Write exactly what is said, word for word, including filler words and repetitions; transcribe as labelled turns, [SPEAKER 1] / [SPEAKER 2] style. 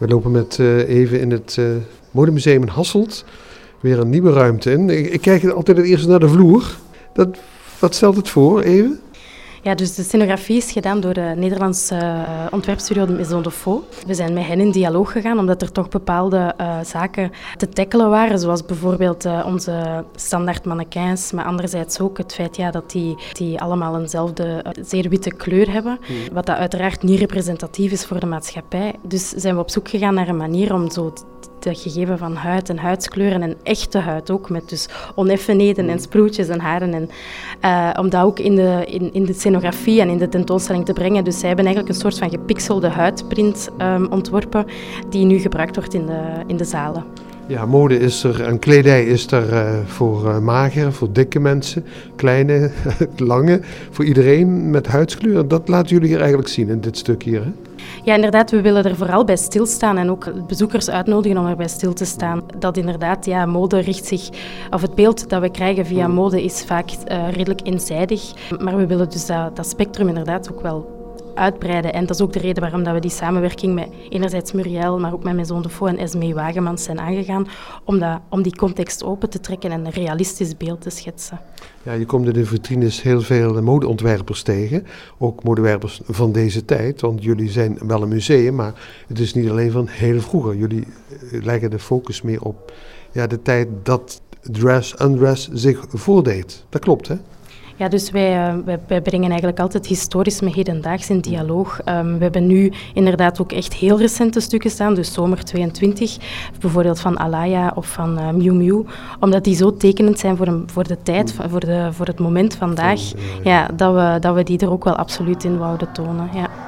[SPEAKER 1] We lopen met uh, even in het uh, Modemuseum in Hasselt weer een nieuwe ruimte in. Ik, ik kijk altijd het eerst naar de vloer. Dat, wat stelt het voor, even?
[SPEAKER 2] Ja, dus de scenografie is gedaan door de Nederlandse uh, ontwerpstudio de Maison de Faux. We zijn met hen in dialoog gegaan, omdat er toch bepaalde uh, zaken te tackelen waren, zoals bijvoorbeeld uh, onze standaard mannequins, maar anderzijds ook het feit ja, dat die, die allemaal eenzelfde uh, zeer witte kleur hebben, mm. wat dat uiteraard niet representatief is voor de maatschappij. Dus zijn we op zoek gegaan naar een manier om zo het gegeven van huid en huidskleuren en echte huid ook, met dus oneffenheden en sproetjes en haren. En, uh, om dat ook in de, in, in de scenografie en in de tentoonstelling te brengen. Dus zij hebben eigenlijk een soort van gepixelde huidprint um, ontworpen die nu gebruikt wordt in de, in de zalen.
[SPEAKER 1] Ja, mode is er en kledij is er uh, voor uh, magere, voor dikke mensen, kleine, lange, voor iedereen met huidskleur. Dat laten jullie hier eigenlijk zien in dit stuk hier, hè?
[SPEAKER 2] Ja, inderdaad, we willen er vooral bij stilstaan en ook bezoekers uitnodigen om erbij stil te staan. Dat inderdaad, ja, mode richt zich, of het beeld dat we krijgen via mode is vaak uh, redelijk eenzijdig. Maar we willen dus dat, dat spectrum inderdaad ook wel uitbreiden. En dat is ook de reden waarom dat we die samenwerking met enerzijds Muriel, maar ook met Maison de Faux en Esmee Wagemans zijn aangegaan, om, dat, om die context open te trekken en een realistisch beeld te schetsen.
[SPEAKER 1] Ja, je komt in de vitrines heel veel modeontwerpers tegen, ook modeontwerpers van deze tijd, want jullie zijn wel een museum, maar het is niet alleen van heel vroeger. Jullie leggen de focus meer op ja, de tijd dat dress, undress zich voordeed. Dat klopt, hè?
[SPEAKER 2] Ja, dus wij, wij, wij brengen eigenlijk altijd historisch met hedendaags in dialoog. Um, we hebben nu inderdaad ook echt heel recente stukken staan, dus zomer tweeëntwintig, bijvoorbeeld van Alaya of van uh, Miu Miu, omdat die zo tekenend zijn voor, een, voor de tijd, voor, de, voor het moment vandaag, ja, dat, we, dat we die er ook wel absoluut in wouden tonen. Ja.